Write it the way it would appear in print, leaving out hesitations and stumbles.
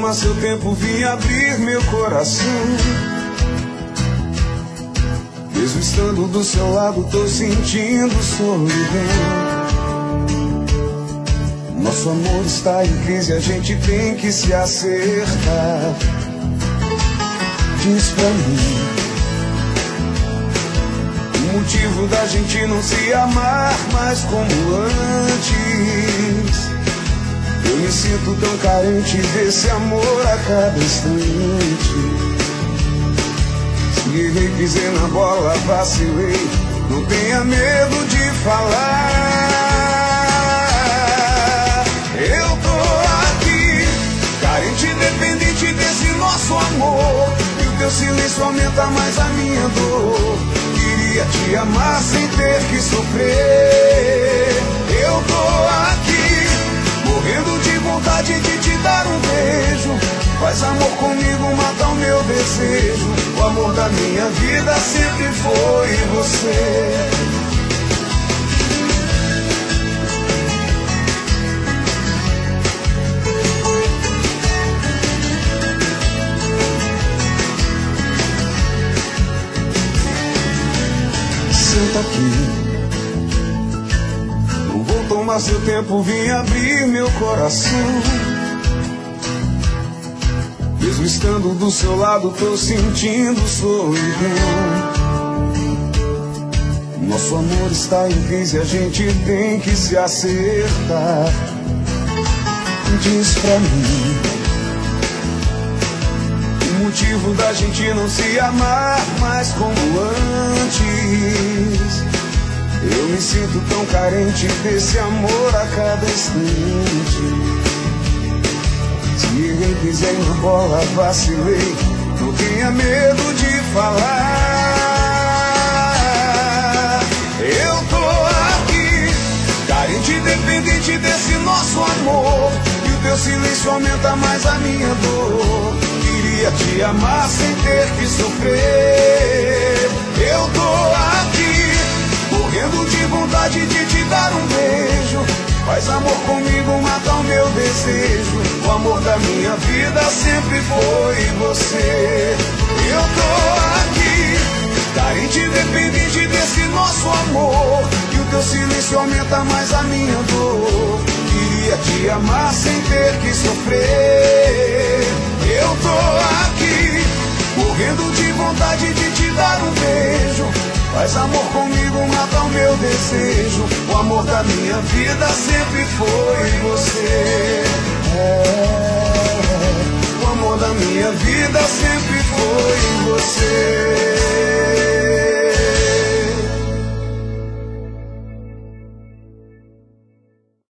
tomar seu tempo, vim abrir meu coração. Mesmo estando do seu lado, tô sentindo solidão. Nosso amor está em crise, a gente tem que se acertar. Diz pra mim o motivo da gente não se amar mais como antes. Eu me sinto tão carente desse amor a cada instante. Se errei, pisei na bola, vacilei, não tenha medo de falar. Eu tô aqui, carente, dependente desse nosso amor. E o teu silêncio aumenta mais a minha dor. Queria te amar sem ter que sofrer. Eu tô aqui, morrendo de vontade de te dar um beijo. Faz amor comigo, mata o meu desejo. O amor da minha vida sempre foi você. Senta aqui, não vou tomar seu tempo, vim abrir meu coração. Mesmo estando do seu lado, tô sentindo solidão. Nosso amor está em crise, a gente tem que se acertar. Diz pra mim o motivo da gente não se amar mais como antes. Eu me sinto tão carente desse amor a cada instante. Se errei, pisei na bola, vacilei, não tenha medo de falar. Eu tô aqui, carente, dependente desse nosso amor. E o teu silêncio aumenta mais a minha dor. Queria te amar sem ter que sofrer. Eu tô aqui, morrendo de vontade de te dar um beijo. Faz amor comigo, mata o meu desejo. O amor da minha vida sempre foi você. Eu tô aqui, carente, dependente desse nosso amor. E o teu silêncio aumenta mais a minha dor. Queria te amar sem ter que sofrer. Eu tô aqui, morrendo de vontade de te dar um beijo. Faz amor comigo, mata o meu desejo. O amor da minha vida sempre foi você. O amor da minha vida sempre foi você.